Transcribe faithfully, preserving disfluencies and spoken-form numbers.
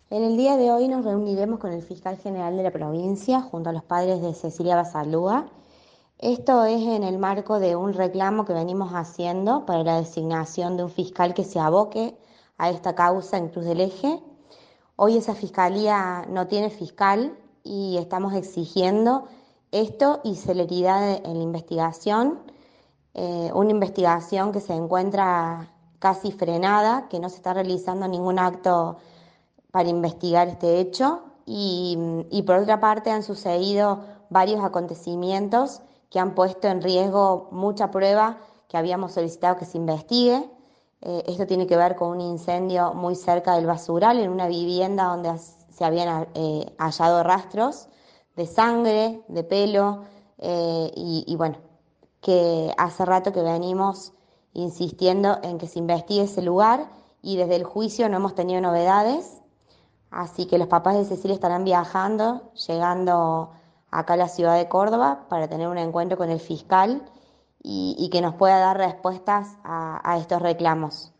En el día de hoy nos reuniremos con el fiscal general de la provincia junto a los padres de Cecilia Basalúa. Esto es en el marco de un reclamo que venimos haciendo para la designación de un fiscal que se aboque a esta causa en Cruz del Eje. Hoy esa fiscalía no tiene fiscal y estamos exigiendo esto y celeridad en la investigación, eh, una investigación que se encuentra casi frenada, que no se está realizando ningún acto para investigar este hecho y, y por otra parte han sucedido varios acontecimientos que han puesto en riesgo mucha prueba que habíamos solicitado que se investigue. Eh, esto tiene que ver con un incendio muy cerca del basural, en una vivienda donde se habían eh, hallado rastros de sangre, de pelo, eh, y, y bueno, que hace rato que venimos insistiendo en que se investigue ese lugar y desde el juicio no hemos tenido novedades. Así que los papás de Cecilia estarán viajando, llegando acá a la ciudad de Córdoba para tener un encuentro con el fiscal y, y que nos pueda dar respuestas a, a estos reclamos.